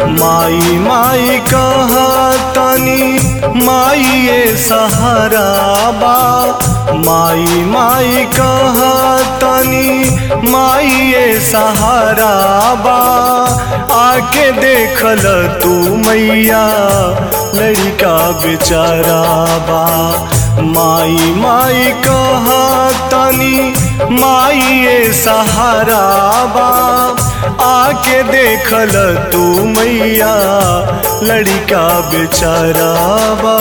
माई माई कहा तनी माई ये सहारा बा। माई माई कहा तनी माई ये सहारा बा। आके देखल तू मैया लड़का बेचारा बा। माई माई कहा तनी माई ये सहारा बा। आके देखल तू मैया लड़का बेचारा बा।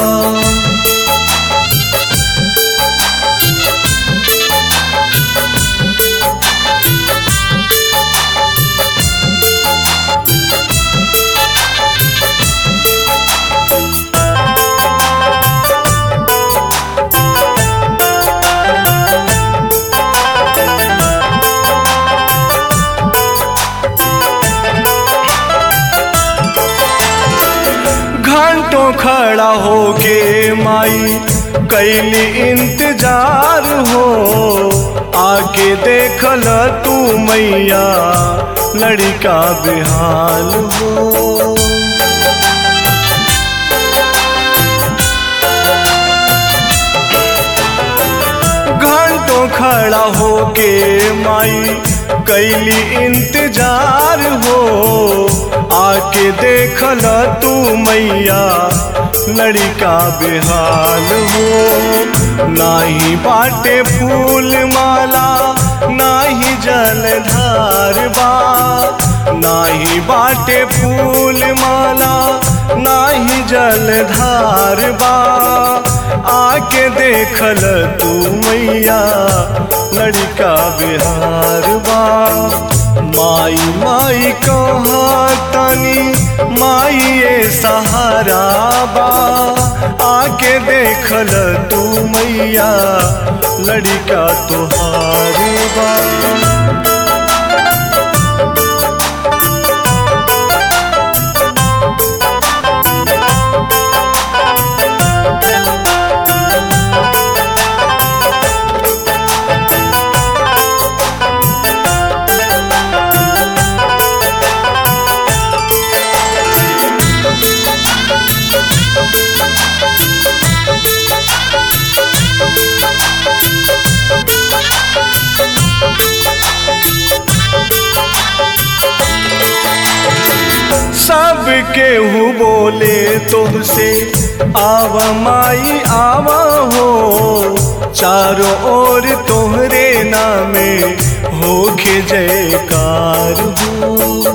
घंटों खड़ा होके माई कैली इंतजार हो। आके देखल तू मैया लड़का बेहाल हो। घंटों खड़ा होके माई कैली इंतजार हो। आके देखल तू मैया लड़का बेहाल हो। नाही बाटे फूल माला नाही जलधार बा। नाही बाटे फूल माला नाही जलधार बा। आके देखल तू मैया लड़का बेहार बा। माई माई कहा तनी माई ये सहारा बा। आके देखल तू मैया लड़का तोहार बा। सब केहू बोले तुमसे आवा माई आवा हो। चारों ओर तोहरे नामे होके जयकार हो।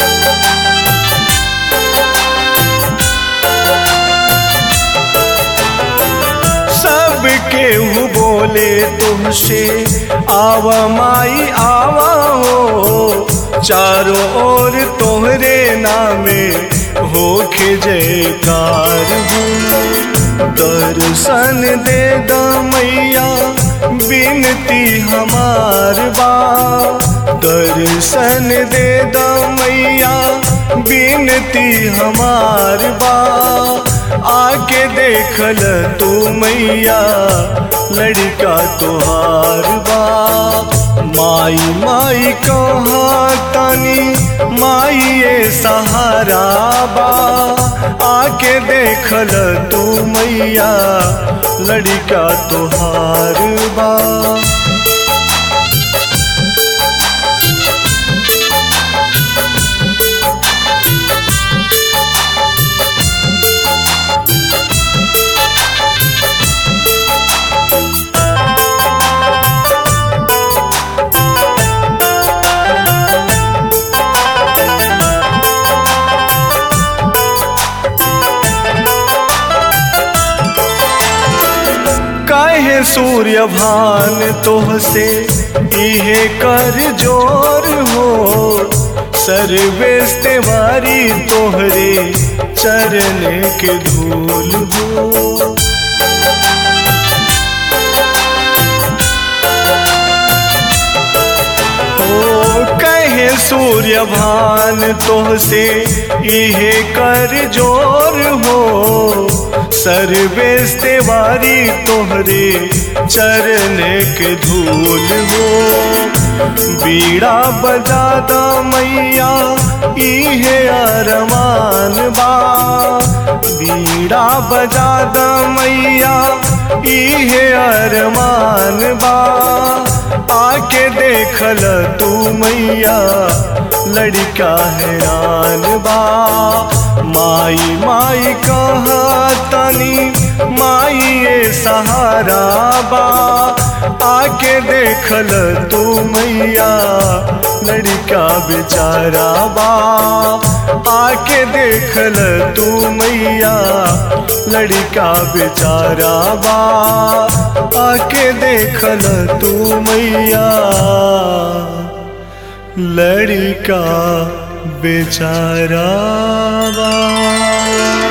सब केहू बोले तुमसे आवा माई आवा हो। चारों ओर तोहरे नामे होके जयकार हो। दर्शन दे द मैया बिनती हमार बा। दर्शन दे द मैया बिनती हमार बा। आके देखल तू मैया लड़का तोहार बा। माई माई कहा तनी माई ये सहारा बा। आके देखल तू मैया लड़का तोहार बा। काहे सूर्य भान तोहसे इहे कर जोर हो। सर्वेश तेवारी तोहरे चरण के धूल हो। कहे सूर्य भान तोहसे इहे कर जोर हो। सर्वेश तेवारी तोहरे चरण के धूल हो। बीड़ा बजा दा मैया इहे अरमा बा। बीड़ा बजा द मैया इहे अरमान बा। आके देखल तू मैया लड़का हैरान बा। माई माई कहा तनी माई ये सहारा बा। आके देखल तू मैया लड़का बेचारा बा। आके देखल तू मैया लड़का बेचारा बा। आके देखल तू मैया लड़का बेचारा बा।